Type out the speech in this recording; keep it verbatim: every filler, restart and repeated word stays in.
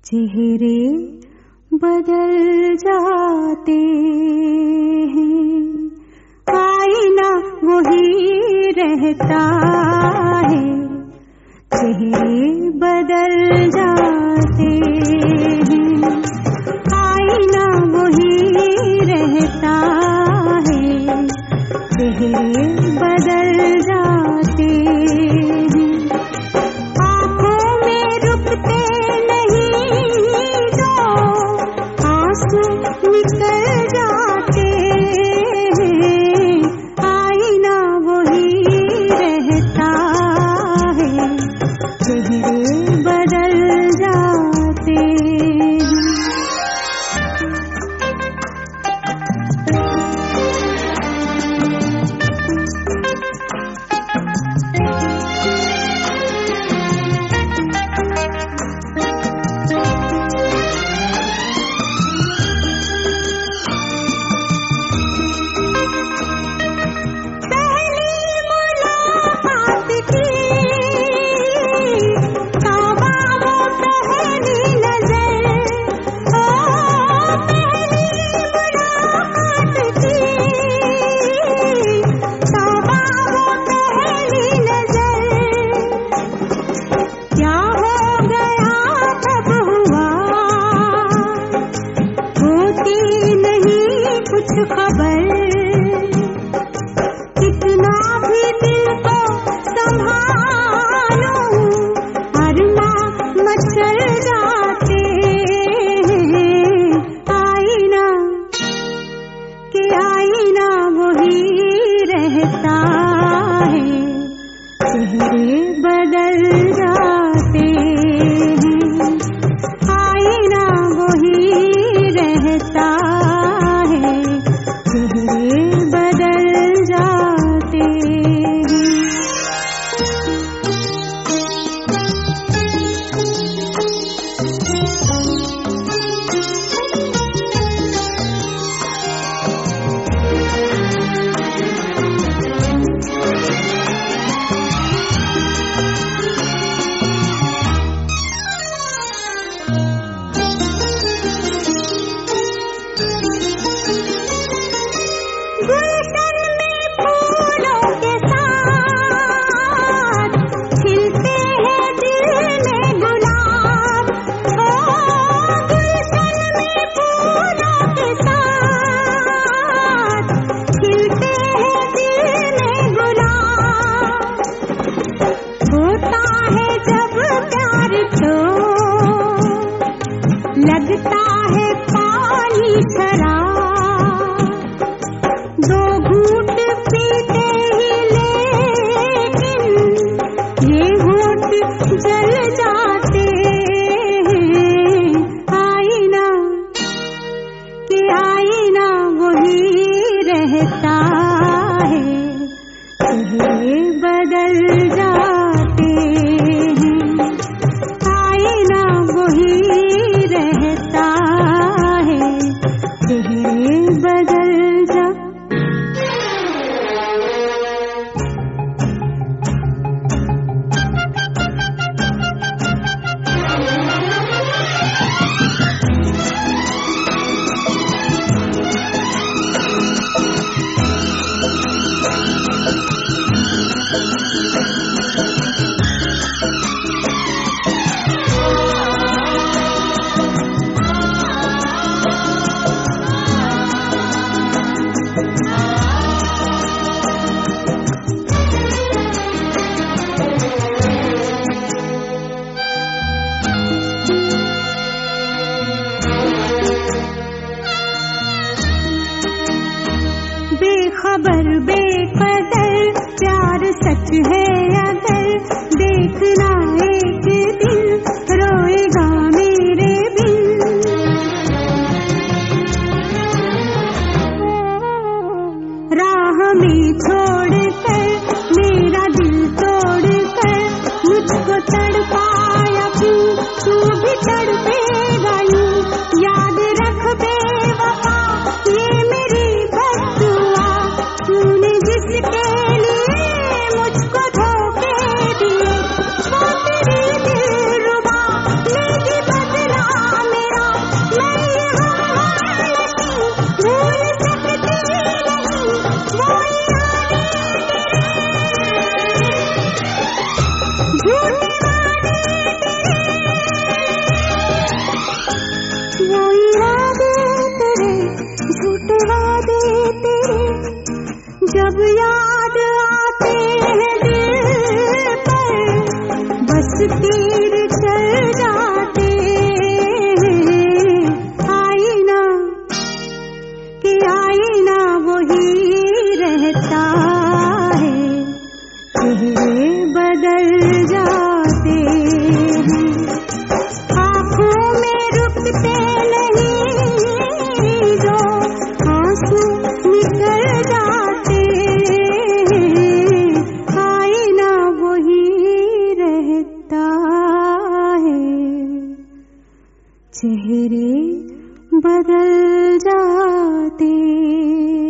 चेहरे बदल जाते हैं, आईना वही रहता है। चेहरे बदल जाते हैं, आईना वही रहता है। चेहरे बदल जाते हैं, आँखों में रुकते नहीं जो आंसू निकल जाते हैं। आईना वही रहता है, चेहरे बदल जाते हैं। खबर कितना भी दिल को संभालो, अरमा मचल जाते हैं। आईना के आईना वही रहता है, चेहरे बदल जाते हैं। आईना वही रहता है, चेहरे बदल जाते हैं। गुलशन में फूलों के साथ खिलते हैं दिल में गुलाब। ओ गुलशन में फूलों के साथ खिलते हैं दिल में गुलाब। होता है जब प्यार तो लगता है पानी शराब। दो घूंट पीते ही लेकिन ये होठ जल जाते हैं। आईना के आईना वही रहता है, चेहरे बदल जाते हैं। आईना वही रहता है, चेहरे बदल जा बेखबर बेकदर प्यार सच है अगर देखना एक दिन रोएगा मेरे बिन। राह में छोड़ कर मेरा दिल तोड़ कर मुझको तड़पाया क्यों, तू भी तड़पेगा यूं। याद रख बेवफा ये मेरी बद्दुआ, तूने जिसके लिए मुझको धोखे दिए वो तेरी दिलरुबा लेगी बदला जब याद आते हैं दिल पर बस तीर चल जाते हैं। आईना कि आईना वही रहता है, चेहरे बदल जाते हैं। आँखों में रुकते नहीं जो आंसू निकल जाते हैं। आईना वही रहता है, चेहरे बदल जाते